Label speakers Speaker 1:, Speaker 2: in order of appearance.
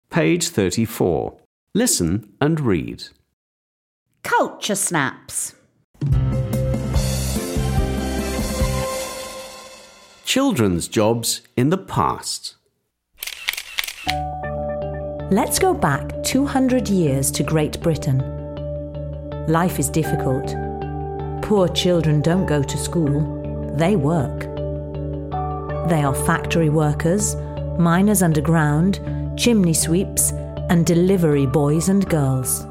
Speaker 1: Page 34. Listen and read.
Speaker 2: Culture snaps.
Speaker 1: Children's jobs in the past.
Speaker 3: Let's go back 200 years to Great Britain. Life is difficult. Poor children don't go to school, they work. They are factory workers, miners underground, chimney sweeps, and delivery boys and girls.